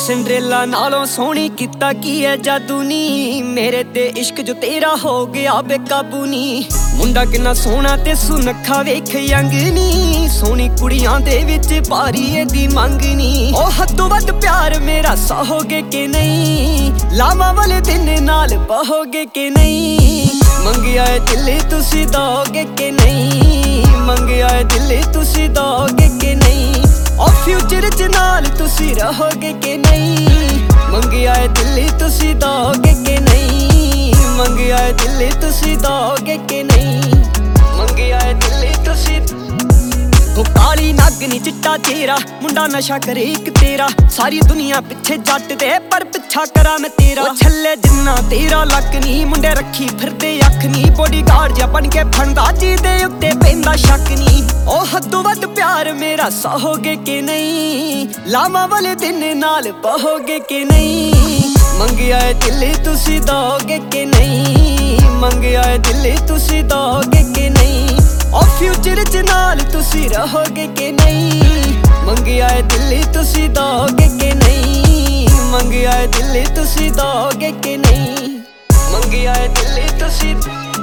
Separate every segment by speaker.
Speaker 1: Cinderella नालों सोहनी कीता की है जादू नी, मेरे ते इश्क जो तेरा हो गया बेकाबू नी। मुंडा किन्ना सोहना ते सुनखा वेख यंग नी, सोहनी कुड़ियां दे विच भारी एदी मंग नी। ओ हद्दों वध प्यार मेरा सहोगे कि नहीं, लावां वाले दिन नाल बहोगे कि नहीं। मंगिया दिल तुसी दोगे कि नहीं, मंगिया दिल तुसी दोगे कि नहीं। ओ फ्यूचर च नाल तुसी रहोगे कि नहीं, मंगिया दिल तुसी दोगे कि नहीं। मंगिया दिल तुसी दोगे कि नहीं, मंगिया दिल तुसी। ओ काली नागनी चिट्टा चेहरा, मुंडा नशा करे एक तेरा। सारी दुनिया पिछे जट दे पर पिछा करा मैं तेरा। ओ छल्ले जिन्ना तेरा लक नी, मुंडे रखी फिरदे अख नी। बॉडीगार्ड जा बन के फंदा जी दे उत्ते पैंदा शक नी। ओ हद्दों वध प्यार मेरा सहोगे कि नहीं, लावां वाले दिन नाल बहोगे कि नहीं। मंगिया दिल तुसी दोगे कि नहीं, मंगिया दिल तुसी दोगे कि नहीं। ओ फ्यूचर च नाल तुसी रहोगे कि नहीं, मंगिया दिल तुसी दोगे कि नहीं। मंगिया दिल तुसी दोगे कि नहीं, मंगिया दिल तुसी,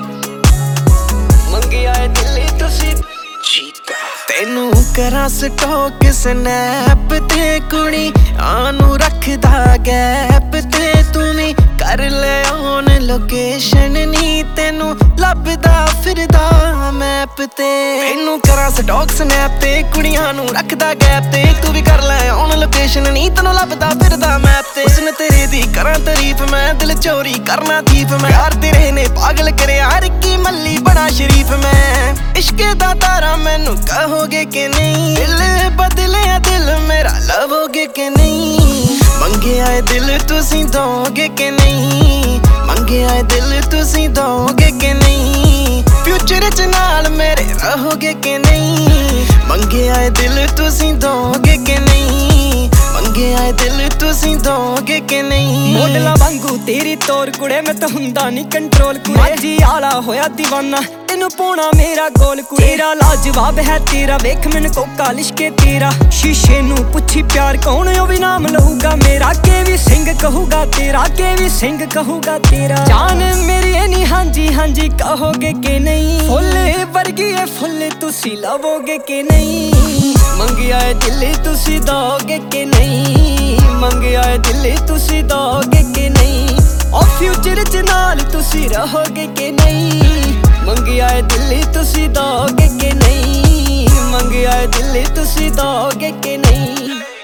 Speaker 1: मंगिया दिल तुसी।
Speaker 2: तेनू करा स्टॉक स्नैप ते कुड़ी आनू रखदा गैप ते तुमी कर ले ऑन लोकेशन नी, तेनू लभदा फिरदा मैप ते। तेनू करा स्टॉक स्नैप ते कुड़ियां नू रखदा गैप ते, तू भी कर ले ऑन लोकेशन नी, तेनू लभदा फिरदा मैप ते। उसने तेरे दी करा तारीफ मैं, दिल चोरी करना थीफ मैं। यार तेरे ने पागल करया रिक्की मल्ली बड़ा शरीफ मैं। इश्के दा तारा मैनू कहोगे कि नहीं, दिल बदले दिल मेरा लवोगे कि नहीं। मंगिया दिल तुसी दोगे कि नहीं, मंगिया दिल तुसी दोगे कि नहीं। फ्यूचर च नाल मेरे रहोगे कि नहीं, मंगिया दिल तुसी दोगे कि नहीं। मंगिया दिल तुसी दोगे कि नहीं।
Speaker 1: मॉडला वांगू तेरी तोर कुड़े मैं तो हुंदा नी कंट्रोल कुड़े। माझी आला होया दीवाना तेनू पोना मेरा गोल कुड़े। तेरा लाजवाब है तेरा वेख मैनू कोका लिशके तेरा। शीशे नू पुछी प्यार कौन ओ भी नाम लहूगा मेरा। के भी सिंह कहूगा तेरा, के भी सिंह कहूगा तेरा। जान मेरी नी हांजी हांजी कहोगे कि नहीं, फुल्ले वर्गी है फुल्ले तुसी लवोगे कि नहीं। मंगिया दिल तुसी दोगे कि नहीं, मंगिया दिल तुसी दोगे कि नहीं। ओ फ्यूचर च नाल तुसी रहोगे कि नहीं, मंगिया दिल तुसी दोगे कि नहीं। मंगिया दिल तुसी दोगे कि नहीं।